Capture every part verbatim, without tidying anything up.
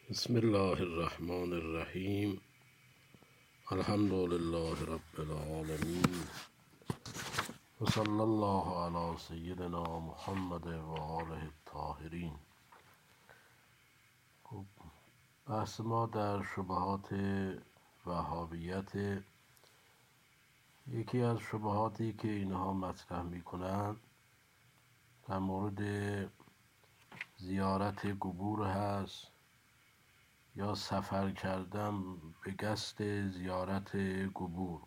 بسم الله الرحمن الرحیم. الحمد لله رب العالمین و صلی الله علی سیدنا محمد و آله الطاهرین. خب بحث ما در شبهات وهابیت. یکی از شبهاتی که اینها مطرح میکنن در مورد زیارت قبور هست یا سفر کردن به قصد زیارت قبور.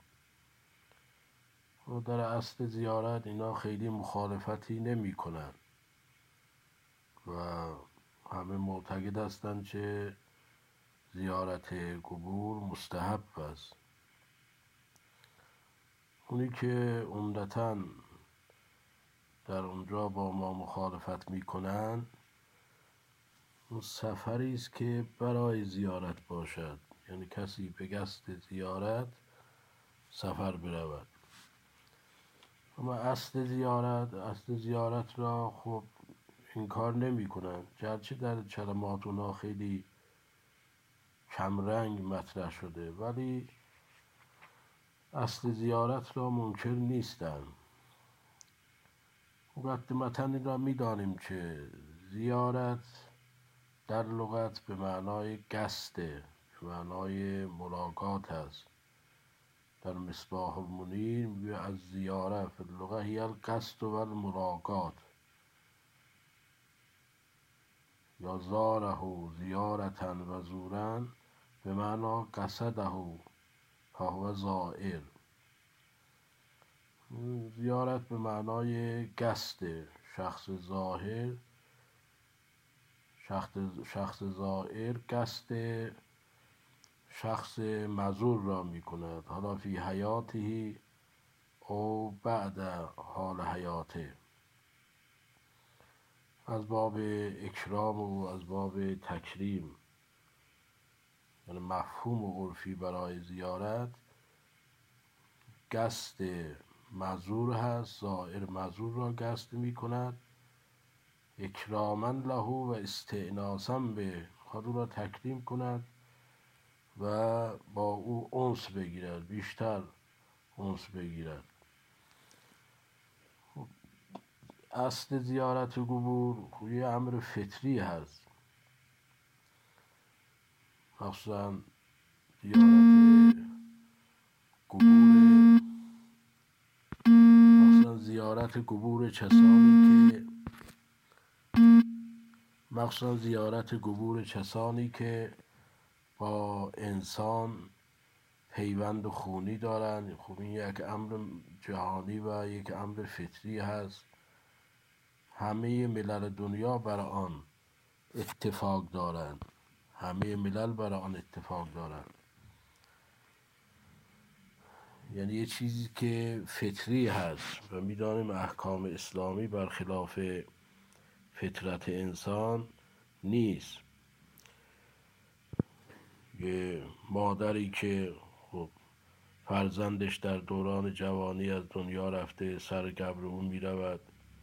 و در اصل زیارت اینا خیلی مخالفتی نمی کنن و همه معتقد هستند که زیارت قبور مستحب است. اونی که عمدتاً در اونجا با ما مخالفت میکنن اون سفری است که برای زیارت باشد، یعنی کسی به قصد زیارت سفر برود. اما اصل زیارت اصل زیارت را خب انکار نمی کنند، گرچه در کلمات اونا خیلی کمرنگ مطرح شده، ولی اصل زیارت را منکر نیستند. مقدمتاً این را می دانیم که زیارت در لغت به معنای قصد، به معنای ملاقات است. در مصباح المنیر میگه از زیاره فی اللغه هی القصد و الملاقات، یا زاره زیارتا و زورن به معنی قصده فهو زائر. زیارت به معنای قصد شخص ظاهر، شخص شخص زائر قصد شخص مزور را می کند، حالا فی حیاته او بعد حال حیاته، از باب اکرام و از باب تکریم. یعنی مفهوم و عرفی برای زیارت قصد مزور هست، زائر مزور را قصد می کند، اکراما له و استئناسا به، خود او را تکریم کند و با او انس بگیرد، بیشتر انس بگیرد. اصل زیارت قبور یه امر فطری هست، مخصوصا زیارت قبور مخصوصا زیارت قبور کسانی که مخصوصا زیارت قبور کسانی که با انسان پیوند خونی دارند. خب این یک امر جهانی و یک امر فطری هست، همه ملل دنیا برای آن اتفاق دارند، همه ملل برای آن اتفاق دارند. یعنی یه چیزی که فطری هست و میدانیم احکام اسلامی برخلاف فطرت انسان نیست. یه مادری که خب فرزندش در دوران جوانی از دنیا رفته، سر قبر اون می رود،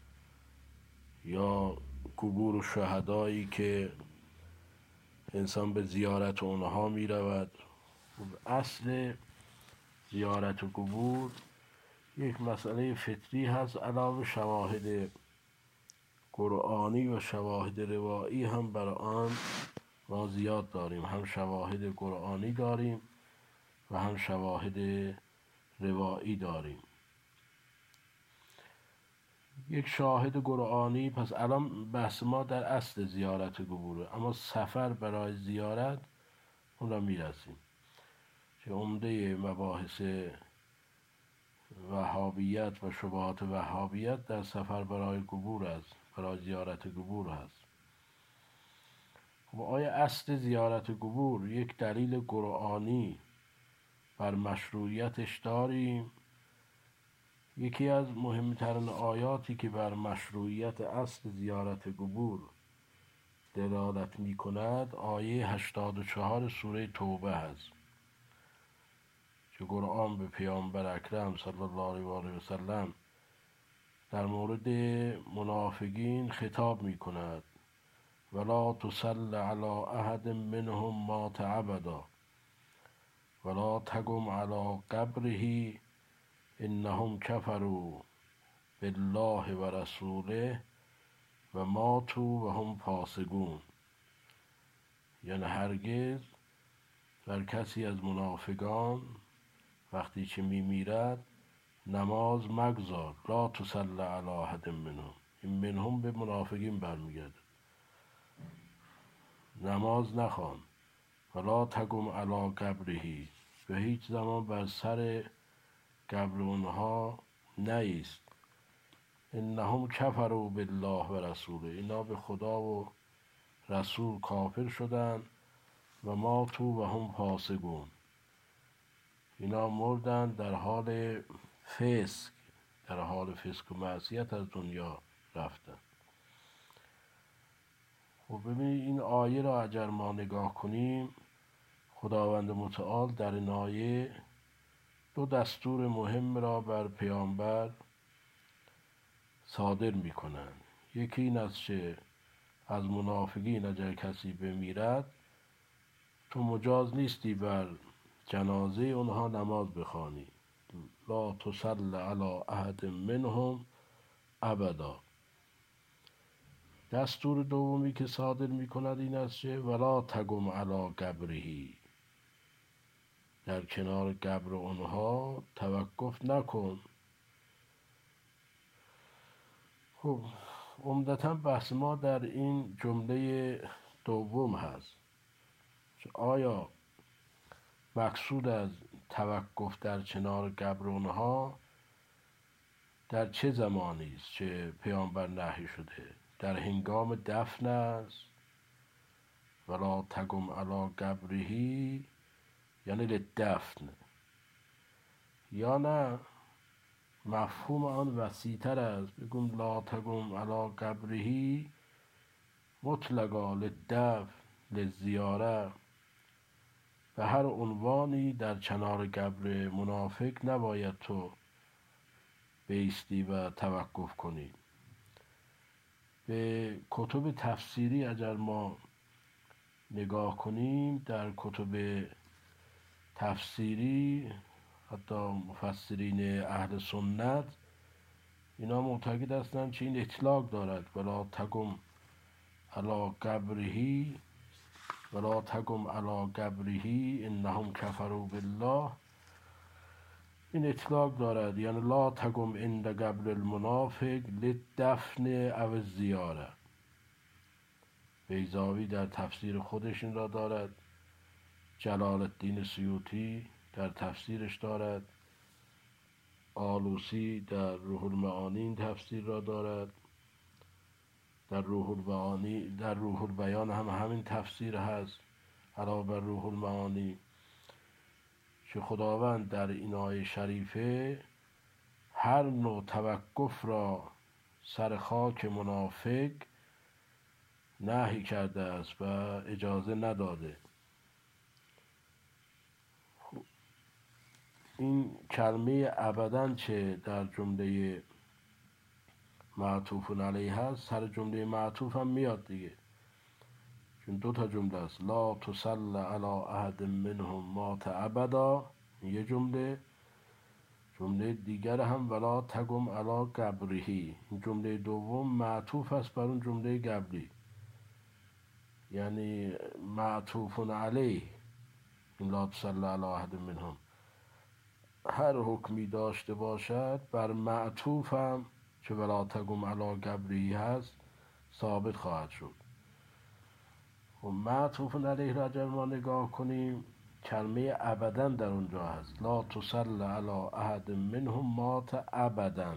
یا قبور و شهدایی که انسان به زیارت اونها می رود. اصل زیارت قبور یک مسئله فطری هست، علاوه شواهد قرآنی و شواهد روایی هم برای آن ما زیاد داریم. هم شواهد قرآنی داریم و هم شواهد روایی داریم. یک شاهد قرآنی، پس الان بحث ما در اصل زیارت قبوره، اما سفر برای زیارت اون را میرسیم که عمده مباحث وهابیت و شبهات وهابیت در سفر برای قبور است، برای زیارت قبور هست. و آیا اصل زیارت قبور یک دلیل قرآنی بر مشروعیتش داریم؟ یکی از مهمترین آیاتی که بر مشروعیت اصل زیارت قبور دلالت می کند آیه هشتاد و چهار سوره توبه هست که قرآن به پیامبر اکرم صلی الله علیه و سلم در مورد منافقین خطاب می کند ولا تصل على احد منهم مات ابدا ولا تقم على قبره انهم كفروا بالله و رسوله و ماتوا و هم فاسقون. یعنی هرگز بر کسی از منافقان وقتی که میمیرد نماز مگذار. لا تصلی علی احد منهم، این منهم به منافقین برمیگرده. نماز نخوان. ولا تقم علی قبره، به هیچ زمان بر سر قبر اونها نیست. انهم کفروا بالله و رسوله، اینا به خدا و رسول کافر شدن. و ماتوا و هم فاسقون، اینا مردن در حال فسق، در حال فسق و معصیت از دنیا رفتن. خب ببینید این آیه را اگر ما نگاه کنیم، خداوند متعال در این آیه دو دستور مهم را بر پیامبر صادر می کنند. یکی این است که از منافقین اگر کسی بمیرد تو مجاز نیستی بر جنازه اونها نماز بخوانی. لا تصل علی احد منهم ابدا. دستور دومی که صادر می کند این است که ولا تقم علی قبره، در کنار قبر اونها توقف نکن. خب عمدتاً بحث ما در این جمله دوم هست که آیا مقصود از توقف در کنار قبر اونها در چه زمانی است که پیامبر نهی شده؟ در هنگام دفن است. ولا تقم علی قبره یعنی للدفن، یا نه مفهوم آن وسیع‌تر است، بگم لا تقم علی قبره مطلقا للدفن للزیاره، به هر عنوانی در کنار قبر منافق نباید تو بایستی و توقف کنی. به کتب تفسیری اگر ما نگاه کنیم، در کتب تفسیری حتی مفسرین اهل سنت اینا معتقد هستند که این اطلاق دارد. ولا تقم علی قبره ولا تقم علی قبره انهم کفروا بالله، این اطلاق دارد، یعنی لا تقم عند قبر المنافق للدفن او الزیاره. بیضاوی در تفسیر خودش این را دارد، جلال الدین سیوطی در تفسیرش دارد، آلوسی در روح المعانی این تفسیر را دارد، در روح المعانی در روح البیان هم همین تفسیر هست علاوه بر روح المعانی، که خداوند در این آیه شریفه هر نوع توقف را سر خاک منافق نهی کرده است و اجازه نداده. این کلمه ابداً چه در جمله معطوف علیه هست، سر جمله معطوف هم میاد دیگه، چون دو تا جمله است. لا تصل علی احد منهم مات ابدا یه جمله، جمله دیگر هم ولا تقم علی قبره، این جمله دوم معطوف است بر اون جمله قبلی، یعنی معطوف علیه. این لا تصل علی احد منهم هر حکمی داشته باشد بر معطوف هم که ولا تقم علی قبره هست ثابت خواهد شد. و معطوف علیه را اگر ما نگاه کنیم، کلمه ابداً در اونجا هست. لا تصل علی احد منهم مات ابداً،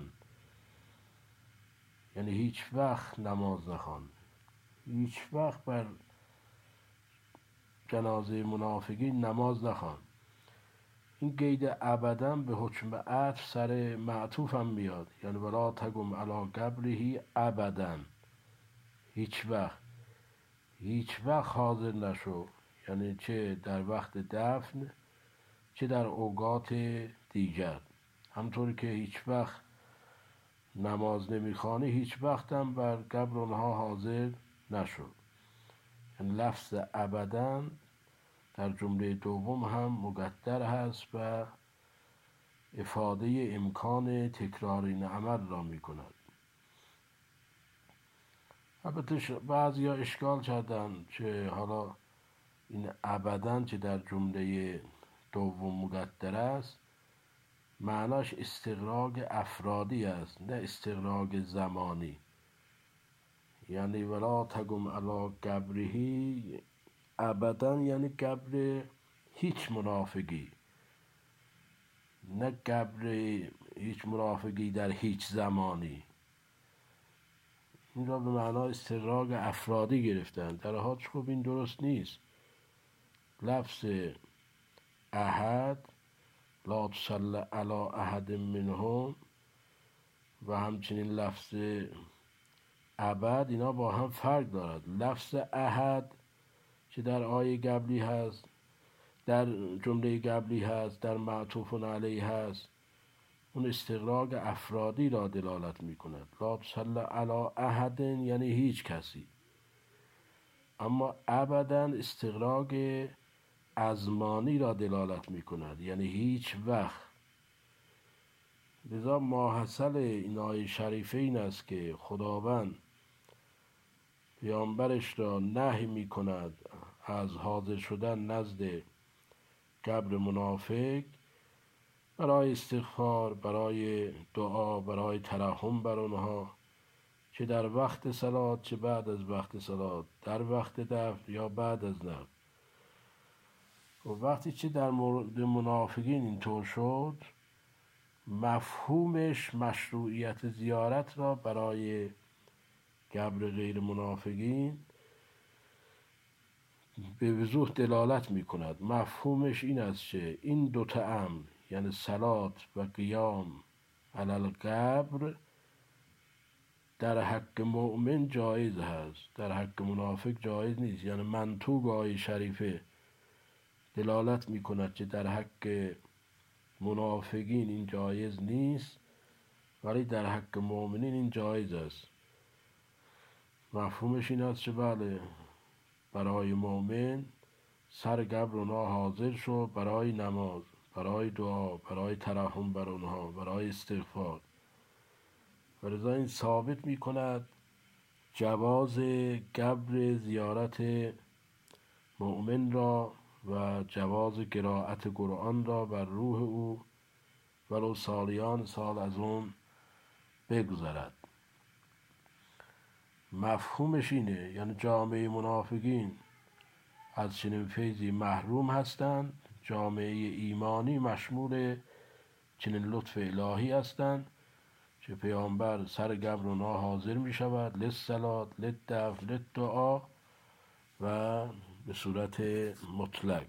یعنی هیچ وقت نماز نخوان، هیچ وقت بر جنازه منافقین نماز نخوان. این قید ابداً به حکم عطف سر معطوف هم میاد، یعنی ولا تقم علی قبره ابداً، هیچ وقت هیچ وقت حاضر نشو، یعنی چه در وقت دفن چه در اوقات دیگر. همطور که هیچ وقت نماز نمیخوانی، هیچ وقت هم بر قبر اونها حاضر نشو. یعنی لفظ ابدا در جمله دوم هم مقدر هست و افاده امکان تکرار این عمل را می کند. البته بعضی ها اشکال کردن که حالا این ابدا که در جمله دوم مقدر است معناش استغراق افرادی است، نه استغراق زمانی. یعنی ولا تقم علی قبره ابدا، یعنی قبر هیچ منافقی، نه قبر هیچ منافقی در هیچ زمانی. این را به معنا استغراق افرادی گرفتن، در حال خب این درست نیست. لفظ احد، لا تصلی علی احد منهم، و همچنین لفظ ابد، اینا با هم فرق دارد. لفظ احد که در آیه قبلی هست، در جمله قبلی هست، در معطوف علیه هست، اون استغراق افرادی را دلالت می کند. لا تصلی علی احد یعنی هیچ کسی. اما ابدا استغراق ازمانی را دلالت می کند، یعنی هیچ وقت. لذا ماحصل این آیه شریفه این است که خداوند پیامبرش را نهی می کند از حاضر شدن نزد قبر منافق برای استغفار، برای دعا، برای ترحم بر آنها، چه در وقت صلات چه بعد از وقت صلات، در وقت دفن یا بعد از دفن. و وقتی چه در مورد منافقین اینطور شد، مفهومش مشروعیت زیارت را برای قبر غیر منافقین به وضوح دلالت می کند. مفهومش این است که این دوتا امر، یعنی صلات و قیام علی القبر، در حق مؤمن جایز هست، در حق منافق جایز نیست. یعنی منطوق آیه شریفه دلالت می کند که در حق منافقین این جایز نیست، ولی در حق مؤمنین این جایز است. مفهومش این است که بله، برای مؤمن سر قبر اونها حاضر شو، برای نماز، برای دعا، برای ترحم بر اونها، برای استغفار. و لذا این ثابت می کند جواز قبر زیارت مؤمن را و جواز قرائت قرآن را بر روح او ولو سالیان سال از اون بگذرد. مفهومش اینه، یعنی جامعه منافقین از چنین فیضی محروم هستند، جامعه ایمانی مشمول چنین لطف الهی هستند که پیامبر سر قبر اونها حاضر می شود للصلات، للدفن، للدعا و به صورت مطلق.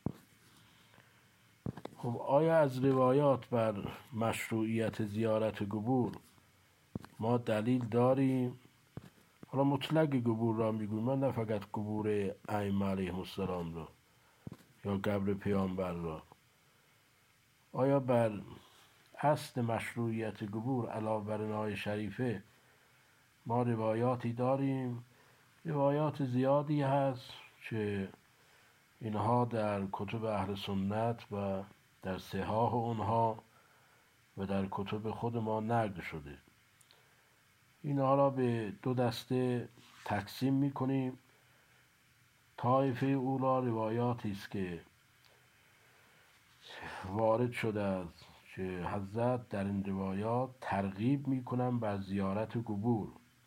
خب آیا از روایات بر مشروعیت زیارت قبور ما دلیل داریم؟ حالا مطلق قبور را میگویم، من نه فقط قبور ائمه علیهم السلام را یا قبر پیامبر را. آیا بر اصل مشروعیت قبور علاوه بر این آیه شریفه ما روایاتی داریم؟ روایات زیادی هست که اینها در کتب اهل سنت و در صحاح اونها و در کتب خود ما نقل شده. اینها را به دو دسته تقسیم میکنیم. طایفه اولا روایاتی است که وارد شده است که حضرت در این روایات ترغیب میکنن بر زیارت قبور،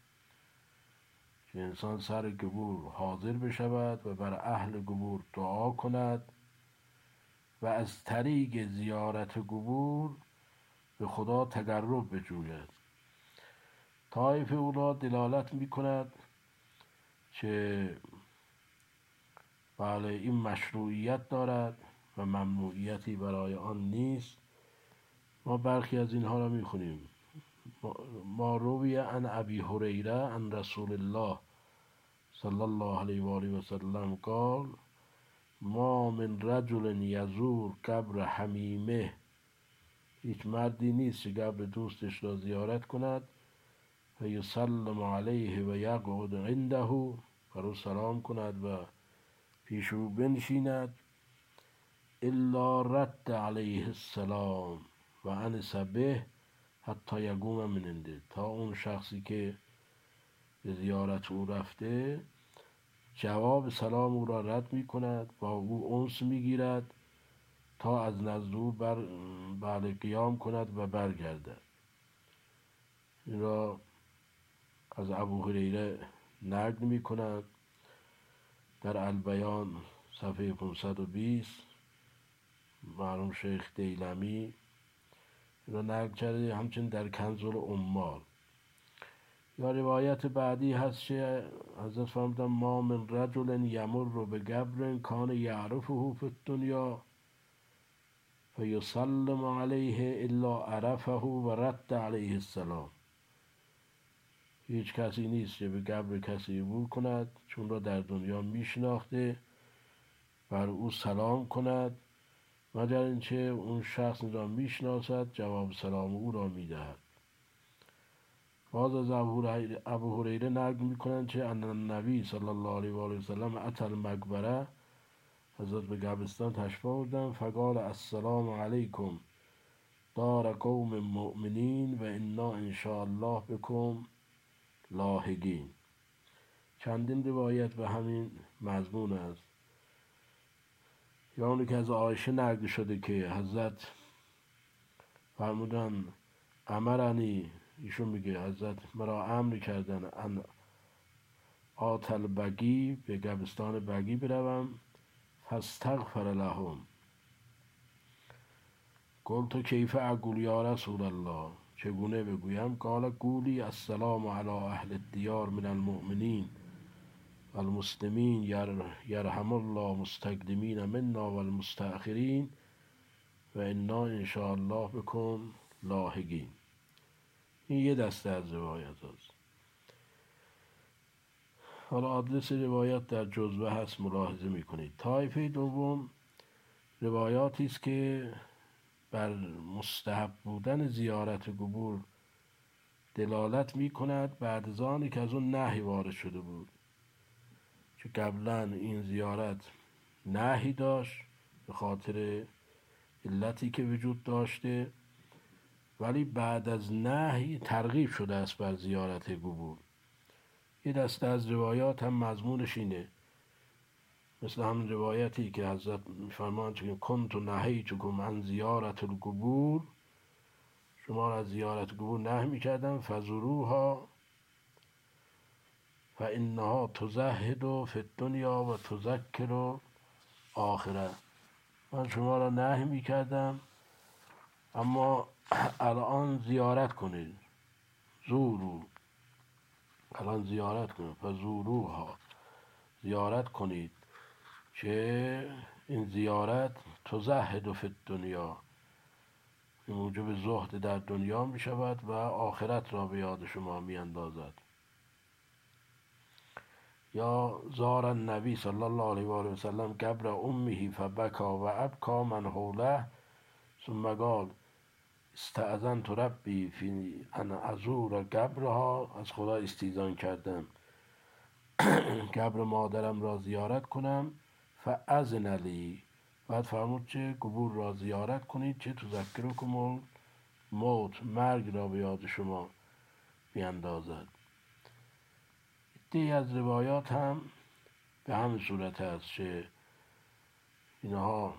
که انسان سر قبور حاضر بشود و بر اهل قبور دعا کند و از طریق زیارت قبور به خدا تقرب بجوید. طایفه اولا دلالت میکند که بله این مشروعیت دارد و ممنوعیتی برای آن نیست. ما برخی از اینها را میخونیم. ما روی عن ابی هریره عن رسول الله صلی الله علیه و آله و سلم قال ما من رجل یزور قبر حمیمه، هیچ مردی نیست که قبر دوستش را زیارت کند و یسلم علیه و یقعد عنده بر او سلام کند و پیش او بنشیند، الا رد علیه السلام و انس به حتی یقوم من عنده، تا اون شخصی که به زیارت او رفته جواب سلام او را رد می کند، با او انس می گیرد تا از نزد او بر بله قیام کند و برگردد. این را از ابو هریره نقل می کند در البیان صفحه پانصد و بیست. مرحوم شیخ دیلمی این را نقل کرده، همچنین در کنز العمال. یا روایت بعدی هست که حضرت فرمودن ما من رجل یمر به قبر کان یعرفه فی الدنیا فیسلم علیه الا عرفه و رد علیه السلام. هیچ کسی نیست که به قبر کسی عبور کند چون را در دنیا میشناخته بر او سلام کند، مگر اینکه اون شخص را میشناسد جواب سلام او را میدهد. باز از ابو هریره نقل میکنند که ان النبی صلی الله علیه و آله و سلم اتى المقبره، حضرت به قبرستان تشریف آوردند، فقال السلام علیکم دار قوم مؤمنین و انا ان شاء الله بكم لاحقین. چندین روایت به همین مضمون است. یا اونی که از عایشه نقل شده که حضرت فرمودن امرنی، ایشون میگه حضرت مرا امر کردن ان آتل بقی، به قبرستان بقی بروم، فاستغفر لهم. قلت کیف اقول یا رسول الله، چگونه بگویم؟ قال قولی السلام علی اهل الدیار من المؤمنین و المسلمین یرحم الله مستقدمین منا و المستأخرین و انا ان شاء الله بكم لاحقین. این یه دسته از روایت هست. حالا آدرس روایت در جزوه هست، ملاحظه میکنید. طایفه دوم روایاتی است که بر مستحب بودن زیارت قبور دلالت میکند بعد از آنی که از اون نهی وارد شده بود، که قبلا این زیارت نهی داشت به خاطر علتی که وجود داشته، ولی بعد از نهی ترغیب شده است بر زیارت قبور. یه دسته از روایات هم مضمونش اینه، مثل همین روایتی که حضرت میفرمایند که کنت نهیتکم عن زیارت القبور، شما را از زیارت قبور نهی میکردم، فزوروها فانها تزهد فی الدنیا و تذکر آخره. من شما را نهی میکردم اما الان زیارت کنید، زورو، الان زیارت کنید، فزوروها، زیارت کنید که این زیارت تزهد فی الدنیا، این موجب زهد در دنیا می شود و آخرت را به یاد شما می اندازد. یا زار النبی صلی الله علیه و آله و سلم قبر امه فبکا و ابکا من حوله ثم قال استأذنت ربی فی ان ازور قبرها، از خدا استیزان کردم قبر مادرم را زیارت کنم، فاذن لی، بعد فرمود که قبور را زیارت کنید که تذکرکم الموت، مرگ را به یاد شما بیندازد. دی از روایات هم به همین صورت است که اینها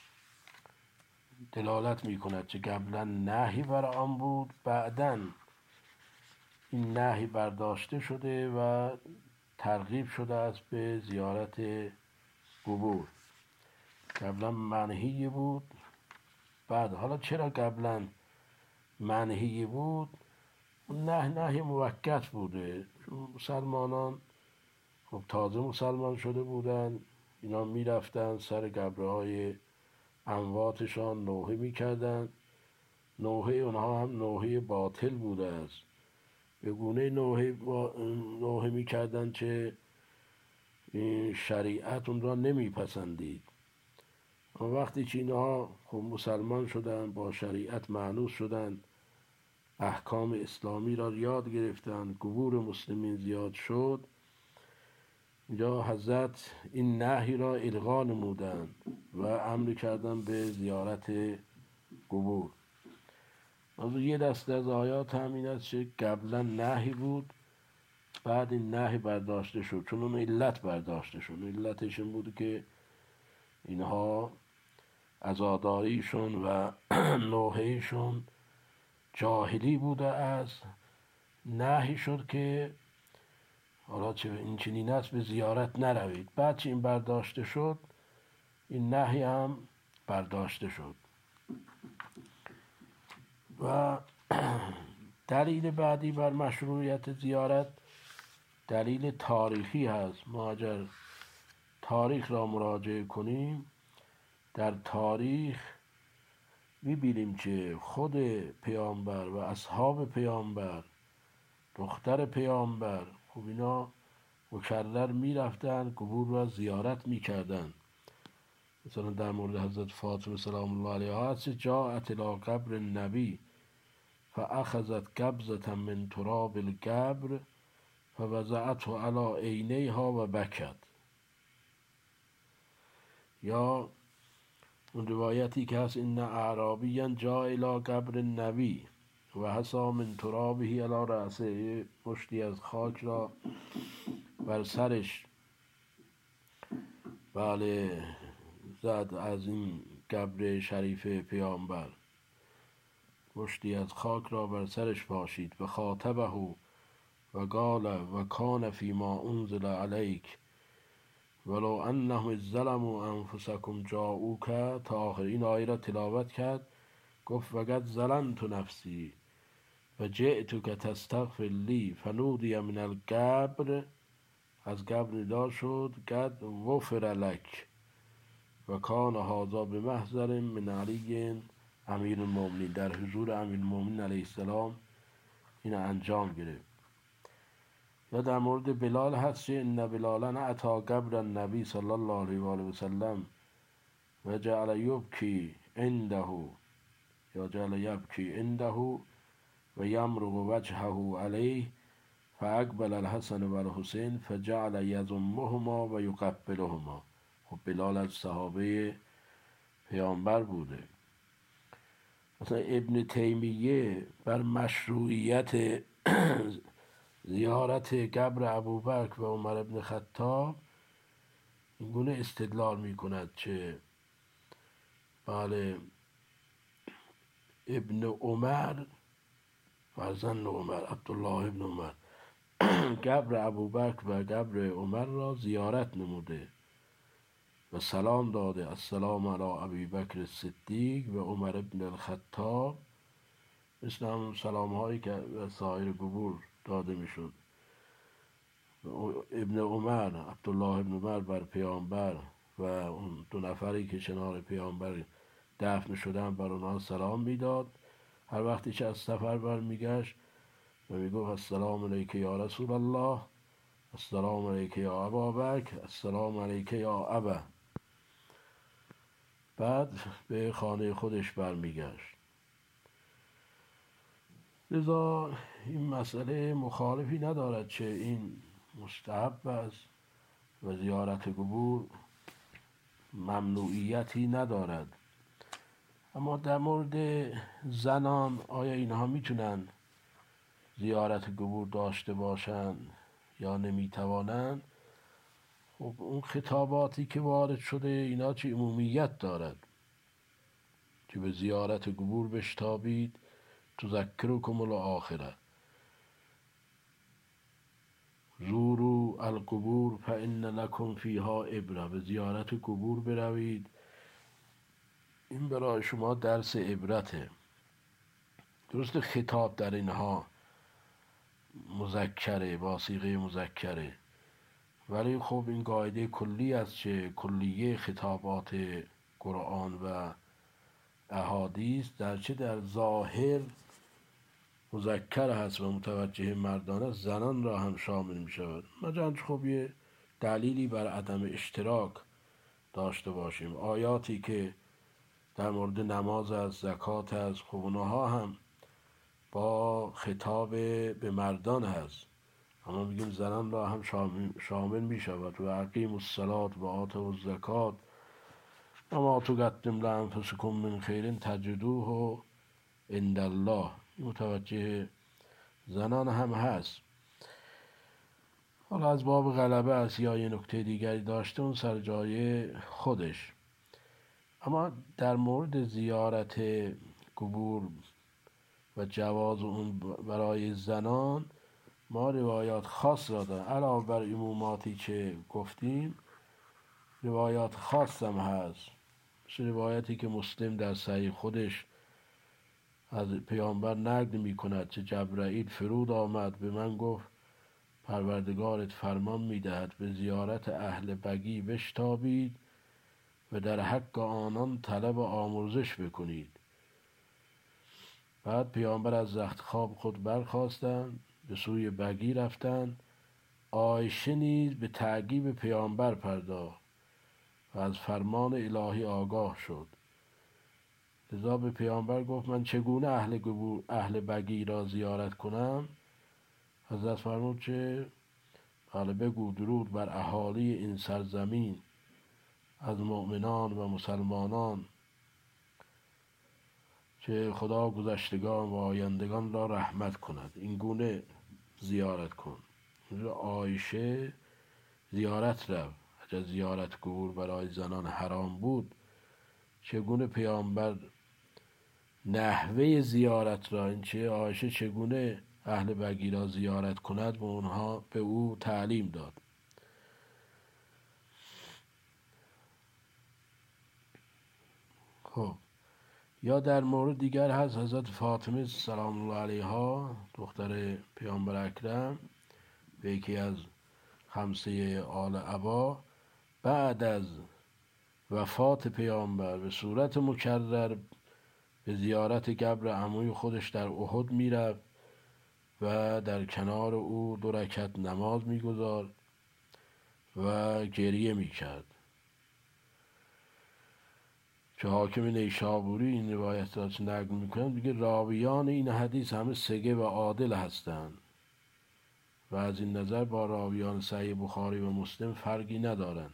دلالت می کند که قبلا نهی بر آن بود، بعداً این نهی برداشته شده و ترغیب شده است به زیارت قبور. قبلا منهی بود، بعد حالا چرا قبلا منهی بود؟ اون نه نهی موقت بوده، چون مسلمانان خب تازه مسلمان شده بودن، اینا می رفتن سر قبرهای امواتشان نوحه می کردن. نوحه اونها هم نوحه باطل بوده است، به گونه نوحه, با... نوحه می کردن که این شریعت اون را نمی پسندید. وقتی که اینها خب مسلمان شدن، با شریعت مانوس شدن، احکام اسلامی را یاد گرفتن، قبور مسلمین زیاد شد، اینجا حضرت این نهی را الغا نمودند و امر کردن به زیارت قبور. از یه دسته از آیات هم این است که قبلا نهی بود، بعد این نهی برداشته شد، چون اون علت برداشته شد. علتش این بود که اینها عزاداریشون و نوحهشون جاهلی بوده است. نهی شد که حالا چه این چنین است به زیارت نروید. بعد چه این برداشته شد، این نهی هم برداشته شد. و دلیل بعدی بر مشروعیت زیارت دلیل تاریخی هست. ما اگر تاریخ را مراجعه کنیم، در تاریخ می‌بینیم که خود پیامبر و اصحاب پیامبر، دختر پیامبر، خب اینا مکرر میرفتن قبور را زیارت میکردن. مثلا در مورد حضرت فاطمه سلام الله علیها هست: جاءت الی قبر النبی فاخذت قبضة من تراب القبر فوضعته علی عینیها و بکت. یا اون روایتی که هست: ان اعرابیا جاء الی قبر النبی و حصا من ترابه علی رأسه، مشتی از خاک را بر سرش بله زد از این قبر شریف پیامبر، مشتی از خاک را بر سرش پاشید و خاطبه و قال و کان فی ما انزل علیک ولو انهم ظلموا انفسکم جاءوک، تا آخر این آیه را تلاوت کرد. گفت وقد ظلمت نفسی و جئتک تستغفر لی فنودی من القبر، از قبر ندا شد قد غفر لک و کان هذا بمحضر من علی امیر المؤمنین، در حضور امیر المؤمنین علیه السلام این انجام گرفت. یا در مورد بلال هست که ان بلالا اتی قبر النبی صلی الله علیه و آله و سلم و جعل یبکی عنده یا جعل یبکی عنده و یمرق وجهه علیه فاقبل الحسن و الحسین فجعل یضمهما و یقبلهما. خب بلال از صحابه پیامبر بوده. مثلا ابن تیمیه بر مشروعیت زیارت قبر ابوبکر و عمر ابن خطاب این گونه استدلال می کند که بله ابن عمر، فرزند عمر، عبدالله ابن عمر، قبر ابوبکر و قبر عمر را زیارت نموده و سلام داده: السلام علی ابی بکر الصدیق و عمر ابن الخطاب، مثل همون سلام هایی که به سایر قبور داده می شد. ابن عمر، عبدالله ابن عمر بر پیامبر و اون دو نفری که کنار پیامبر دفن شدن بر اونها سلام میداد. هر وقتی که از سفر برمیگشت و میگفت السلام علیک یا رسول الله، السلام علیک یا ابابکر، السلام علیک یا ابا. بعد به خانه خودش برمیگشت. لذا این مسئله مخالفی ندارد که این مستحب است و زیارت قبور ممنوعیتی ندارد. اما در مورد زنان آیا اینها میتونن زیارت قبور داشته باشند یا نمیتوانند؟ خب اون خطاباتی که وارد شده اینا چه عمومیت دارد که به زیارت قبور بشتابید تذکرکم الاخره، زوروا القبور فان لکم فیها عبره، به زیارت قبور بروید، این برای شما درس عبرته. درست خطاب در اینها مذکره، با صیغه مذکره، ولی خب این قاعده کلی است که کلیه خطابات قرآن و احادیث در چه در ظاهر مذکر هست و متوجه مردان است، زنان را هم شامل می شود. مجنج خب یه دلیلی بر عدم اشتراک داشته باشیم. آیاتی که در مورد نماز از زکات از خب اونها هم با خطاب به مردان هست. اما میگیم زنان را هم شامل می شود. و اقیم الصلاة و آتوا الزکات و ما تقدم لانفسکم من خیر تجدوه عند الله. متوجه زنان هم هست. حالا از باب غلبه است یا یه نکته دیگری داشته، اون سر جای خودش. اما در مورد زیارت قبور و جواز اون برای زنان ما روایات خاص را داریم. علاوه بر عموماتی که گفتیم روایات خاص هم هست، مثل روایتی که مسلم در صحیح خودش از پیامبر نقل می کند که جبرائیل فرود آمد به من گفت پروردگارت فرمان می دهد به زیارت اهل بقیع بشتابید و در حق آنان طلب آمرزش بکنید. بعد پیامبر از رخت خواب خود برخاستند، به سوی بقیع رفتند. عایشه نیز به تعقیب پیامبر پرداخت و از فرمان الهی آگاه شد. لذا به پیامبر گفت من چگونه اهل قبور اهل بقیع را زیارت کنم؟ حضرت فرمود که بله بگو درود بر اهالی این سرزمین از مؤمنان و مسلمانان که خدا گذشتگان و آیندگان را رحمت کند. این گونه زیارت کن. عایشه زیارت رفت. اگر زیارت قبور برای زنان حرام بود، چگونه پیامبر نحوه زیارت را، این چه عایشه چگونه اهل بقیع را زیارت کند و اونها به او تعلیم داد. خب یا در مورد دیگر هست حضرت فاطمه سلام الله علیها دختر پیامبر اکرم به یکی از خمسه آل عبا بعد از وفات پیامبر به صورت مکرر به زیارت قبر عموی خودش در احد میرفت و در کنار او دو رکعت نماز میگذارد و گریه میکرد. که حاکم نیشابوری این روایت را نقل میکنند، میگه راویان این حدیث همه ثقه و عادل هستند و از این نظر با راویان صحیح بخاری و مسلم فرقی ندارند.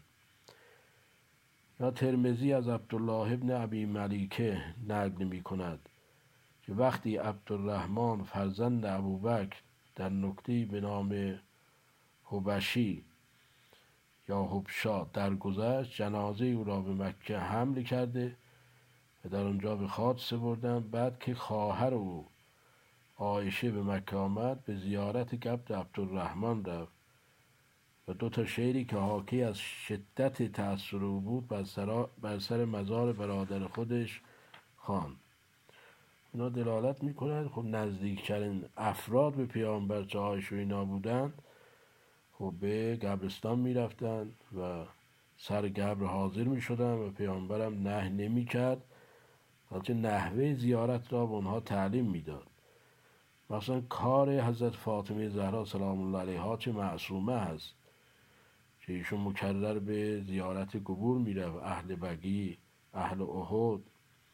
یا ترمذی از عبدالله ابن ابی ملیکه نقل میکند که وقتی عبدالرحمن فرزند ابوبکر در نکته‌ای به نام حبشی یا حبشا درگذشت، جنازه او را به مکه حمل کرده و در آنجا به خاک سپردند. بعد که خواهر او عایشه به مکه آمد، به زیارت قبر عبدالرحمن رفت و دو تا شعری که حاکی از شدت تأثیر او بود بر سر, بر سر مزار برادر خودش خواند. اینا دلالت میکنند خب نزدیکترین افراد به پیامبر چه عایشه و اینا بودند، خب به قبرستان میرفتن و سر قبر حاضر میشدن و پیامبرم نه نمی کرد، بلکه نحوه زیارت را به اونها تعلیم میداد. مثلا کار حضرت فاطمه زهرا سلام الله علیها چه معصومه هست که ایشون مکرر به زیارت قبور میرفت، اهل بقیع، اهل احد.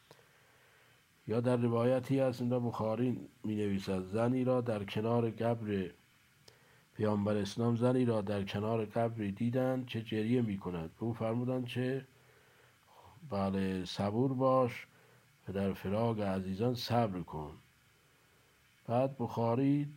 یا در روایتی هست اینجا بخاری می نویسد زنی را در کنار قبر پیامبر اسلام زنی را در کنار قبری دیدند که گریه می کند. او فرمودند که بله صبور باش و در فراق عزیزان صبر کن. بعد بخاری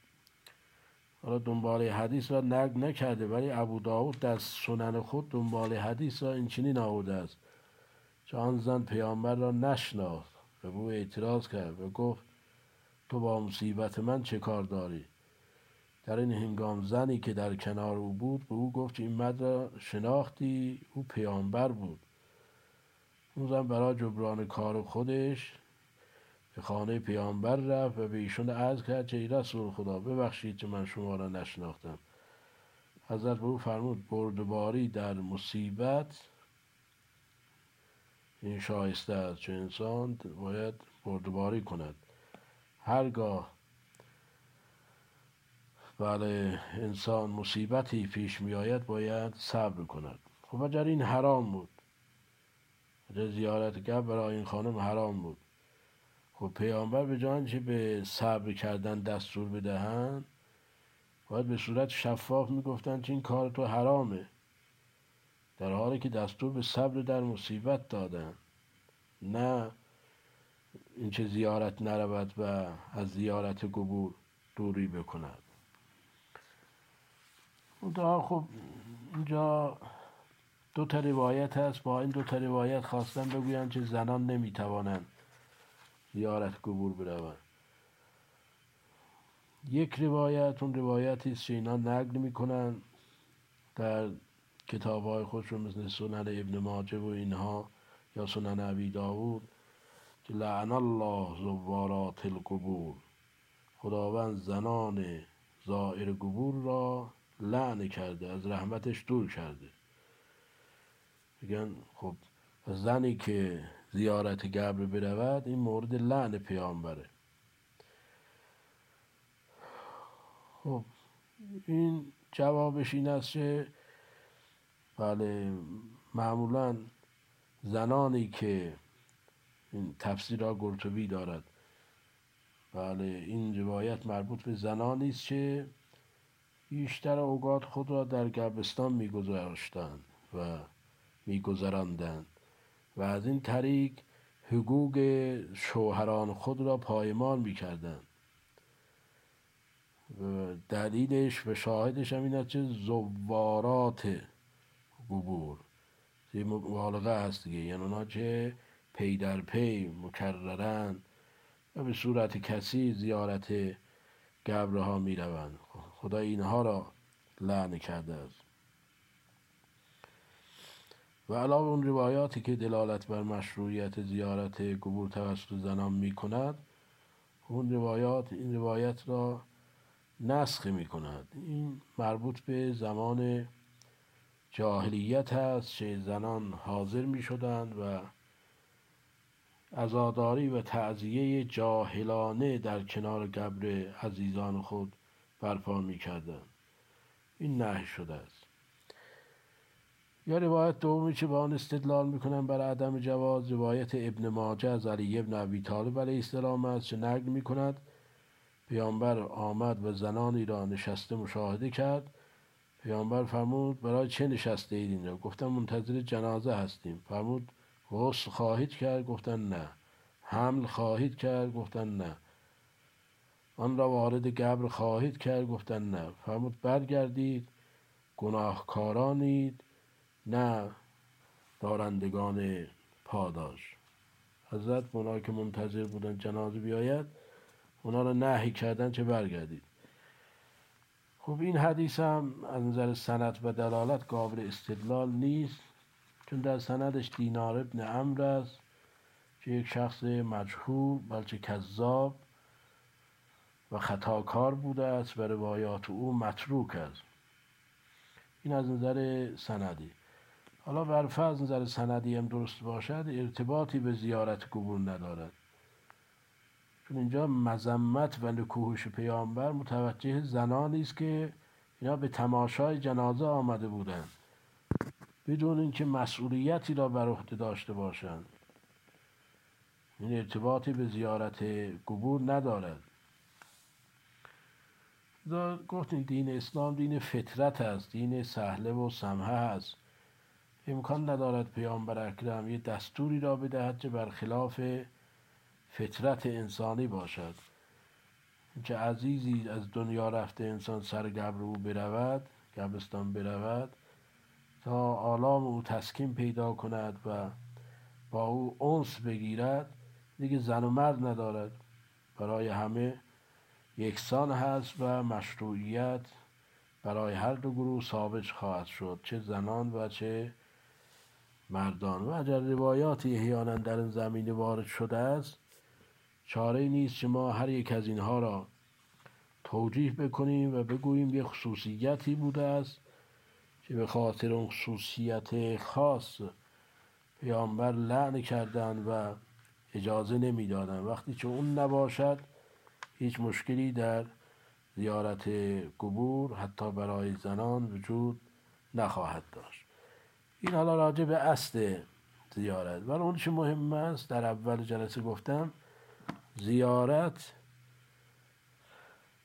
حالا دنباله حدیث را نقل نکرده، ولی ابو داود در سنن خود دنباله حدیث را این چنین آورده است که آن زن پیامبر را نشناخت و او اعتراض کرد و گفت تو با مصیبت من چه کار داری؟ در این هنگام زنی که در کنار او بود به او گفت این مرد را شناختی؟ او پیامبر بود. اون زن برای جبران کار خودش به خانه پیامبر رفت و به ایشون عرض کرد که ای رسول خدا ببخشید که من شما را نشناختم. حضرت به او فرمود بردباری در مصیبت این شایسته است، چون انسان باید بردباری کند. هرگاه بله انسان مصیبتی پیش می آید باید صبر کند. خب اگر این حرام بود، اگر زیارت قبر برای این خانم حرام بود، خب پیامبر به جای اینکه به صبر کردن دستور بدهند باید به صورت شفاف میگفتن که این کار تو حرامه، در حالی که دستور به صبر در مصیبت دادن، نه اینکه زیارت نرود و از زیارت قبور دوری بکند. اونجا خب اینجا دو تا روایت هست، با این دو تا روایت خواستن بگویند که زنان نمیتوانند زیارت قبور بروند. یک روایت، اون روایتی است که اینا نقل میکنن در کتاب‌های خودشون مثل سنن ابن ماجه و اینها یا سنن ابی داود، که لعن الله زوارات القبور، خداوند زنان زائر قبور را لعن کرده، از رحمتش دور کرده. میگن خب زنی که زیارت قبر برود این مورد لعن پیامبره. خب این جوابش این است که بله معمولا زنانی که این تفسیر را قرطبی دارد، بله این روایت مربوط به زنانی است که بیشتر اوقات خود را در قبرستان میگذاشتند و میگذراندند و از این طریق حقوق شوهران خود را پایمال میکردند. دلیلش و شاهدش هم این است که زوارات قبور یه مبالغه هست دیگه، یعنی اونا که پی در پی مکررن و به صورت کسی زیارت قبرها می روند. خدا اینها را لعن کرده است. و علاوه اون روایاتی که دلالت بر مشروعیت زیارت قبور توسط زنان می کند، اون روایات این روایت را نسخ می کند. این مربوط به زمان جاهلیت هست که زنان حاضر می شدند و عزاداری و تعزیه جاهلانه در کنار قبر عزیزان خود برپا می کردند. این نهی شده است. یا روایت دومی که با آن استدلال میکنن برای عدم جواز، روایت ابن ماجه از علی ابن ابی طالب علیه السلام است که نقل میکند پیامبر آمد و زنانی را نشسته مشاهده کرد. پیامبر فرمود برای چه نشسته اید اینجا؟ گفتن منتظر جنازه هستیم. فرمود غسل خواهید کرد؟ گفتن نه. حمل خواهید کرد؟ گفتن نه. آن را وارد قبر خواهید کرد؟ گفتن نه. فرمود برگردید، گناهکارانید نه دارندگان پاداش. حضرت اونا که منتظر بودن جنازه بیاید اونا را نهی کردن چه برگردید. خب این حدیث هم از نظر سند و دلالت قابل استدلال نیست، چون در سندش دینار ابن عمرو است که یک شخص مجهول بلکه کذاب و خطاکار بوده است و روایات او متروک است. این از نظر سندی. حالا برفرض از نظر سندی هم درست باشد، ارتباطی به زیارت قبور ندارد، چون اینجا مذمت و نکوهش پیامبر متوجه زنانی است که اینا به تماشای جنازه آمده بودند بدون اینکه مسئولیتی را بر عهده داشته باشند. این ارتباطی به زیارت قبور ندارد. گفتیم دین اسلام دین فطرت است، دین سهله و سمحه است. امکان ندارد پیامبر اکرم یه دستوری را بدهد که برخلاف فطرت انسانی باشد. که عزیزی از دنیا رفته انسان سر قبر او برود، قبرستان برود، تا آلام او تسکین پیدا کند و با او انس بگیرد، دیگه زن و مرد ندارد، برای همه یکسان هست و مشروعیت برای هر دو گروه ثابت خواهد شد، چه زنان و چه مردان. و اگر روایاتی احیانا در این زمینه وارد شده است، چاره نیست که ما هر یک از اینها را توجیه بکنیم و بگوییم یک خصوصیتی بوده است که به خاطر اون خصوصیت خاص پیامبر لعن کردن و اجازه نمیدادن. وقتی که اون نباشد هیچ مشکلی در زیارت قبور حتی برای زنان وجود نخواهد داشت. این حالا راجع به اصل زیارت. ولی اون چه مهم است در اول جلسه گفتم، زیارت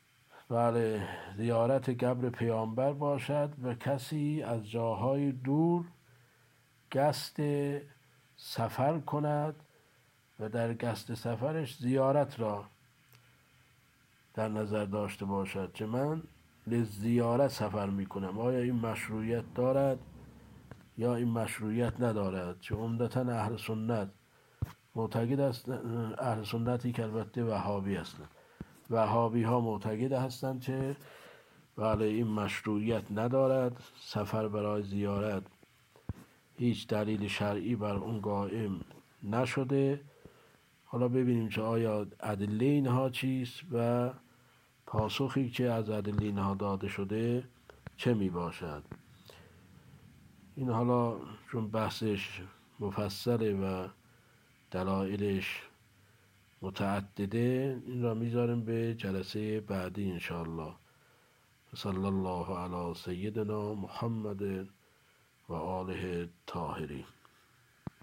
بله زیارت قبر پیامبر باشد و کسی از جاهای دور قصد سفر کند و در قصد سفرش زیارت را در نظر داشته باشد که من لزیارت سفر میکنم. آیا این مشروعیت دارد یا این مشروعیت ندارد؟ که عمدتا اهل سنت معتقد است، اهل سنتی که البته وهابی هستند، وهابی ها معتقد هستند که بله این مشروعیت ندارد، سفر برای زیارت هیچ دلیل شرعی بر اون قائم نشده. حالا ببینیم که آیا ادله اینها چیست و پاسخی که از ادله اینها داده شده چه می باشد. این حالا چون بحثش مفصله و دلایلش متعدده، این را میذاریم به جلسه بعدی انشاءالله. صلی الله علی سیدنا محمد و آله الطاهرین.